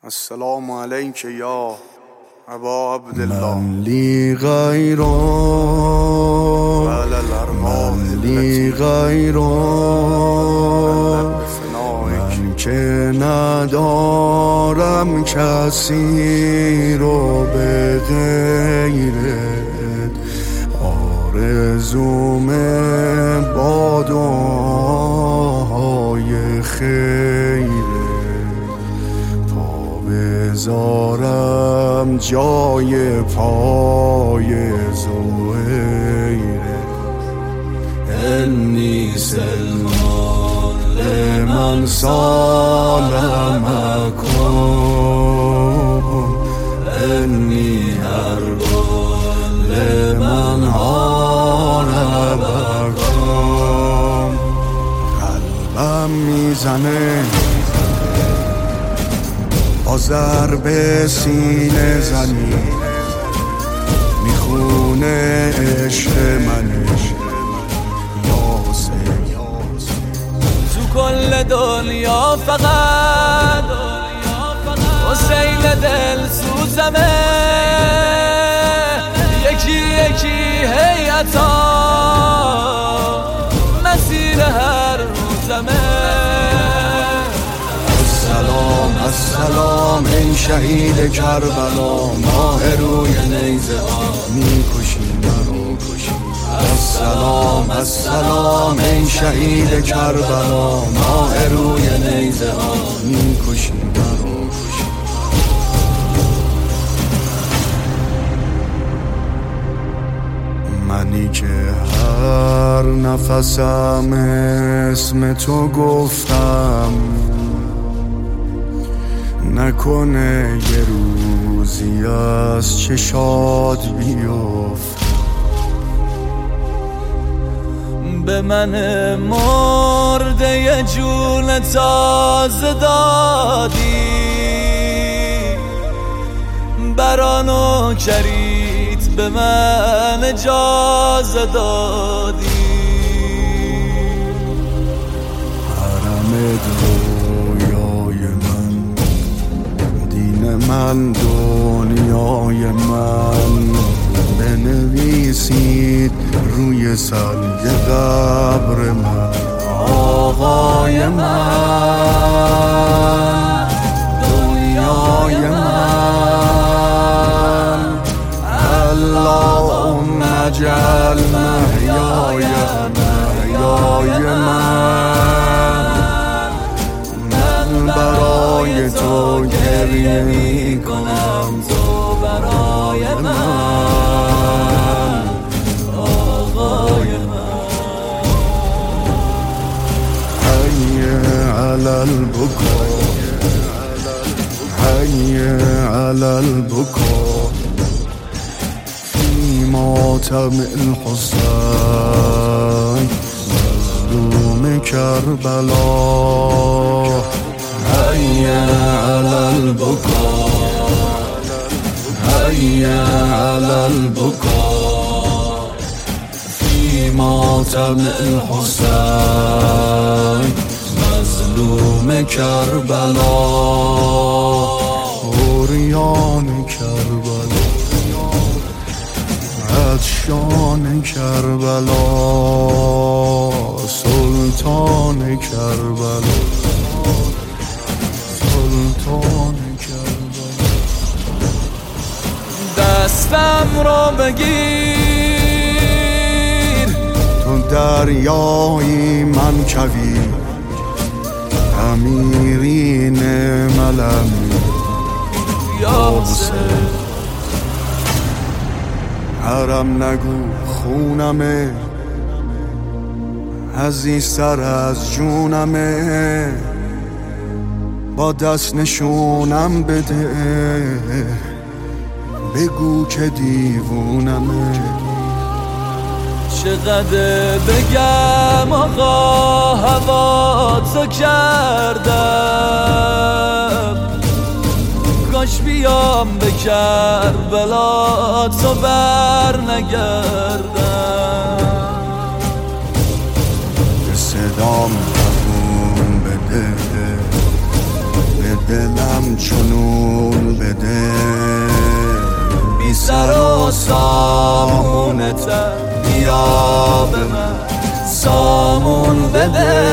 السلام علیک یا ابا عبدالله. من لی غیرک من لی غیرک من که ندارم کسی رو به غیرت، آرزوم با دعاهای خیرت بذارم جای پای زهیره. انی سلمان لمن سالمکم، انی حربان لمن حاربکم. قلبم میزنه با ضرب سینه زنی، میخونه عشق منش یاسه تو کل دنیا فقط حسین دل سوزمه، یکی یکی هیئتا مسیر هر روزمه. السلام ای شهید کربلا، ماه روی نیزه ها میکشی مرو کشی. السلام ای شهید کربلا، ماه روی نیزه ها میکشی مرو کشی. منی که هر نفسم اسم تو گفتم، نکنه یه روزی از چشات بیفت. به من مرده یه جون تازه دادی، برانو کریت به من اجازه دادی. حرم رویای من، دین من، دنیای من، بنویسید روی سنگ قبر من آقای من، دنیای من. اللهم اجعل محیای من برای تو گریه می کنم، تو برای من آقای من. حی علی البکا، حی علی البکا فی ماتم الحسین مظلوم کربلا. حی علی البکا، حی علی البکا فی ماتم الحسین مظلوم کربلا. عریان کربلا، عطشان کربلا، سلطان کربلا، سلطان کربلا. دستم رو بگیر، تو دریایی من کویر، امیرین ملم یا حسین. حرم نگو خونمه، عزیزتر از جونمه، با دست نشونم بده، بگو که دیوونمه. چقدر بگم آقا هوا تو کردم، کاش بیام به کربلا تو بر نگردم. به صدام قبول بده، به دلم چنون بده، بی سر و سامونتم بیا به من سامون بده.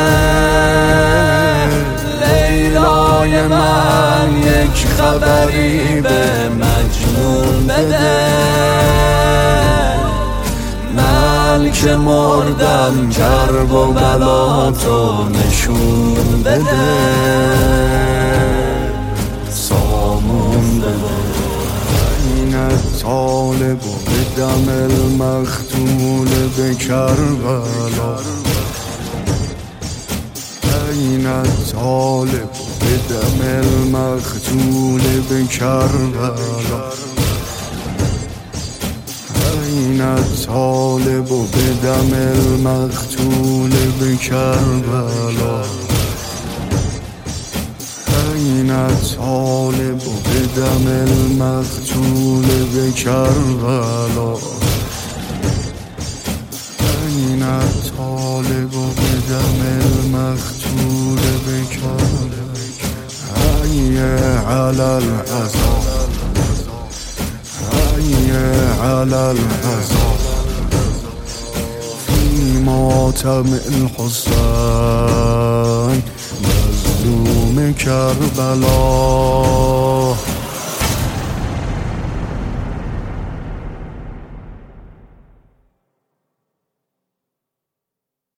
لیلای من یک خبری به مجنون بده. من که مردم کرب و بلا تو نشون بده سامون بده. این طالب و به دم المختول به کربلا، این طالب و به دم المختول به کربلا، این طالب و به دم المختول به کربلا، این طالب و به دم المقتول به کربلا، این طالب و به دم المقتول به کربلا. حی علی العذاب، حی علی العذاب، فی ماتم الحسین مظلوم کربلا.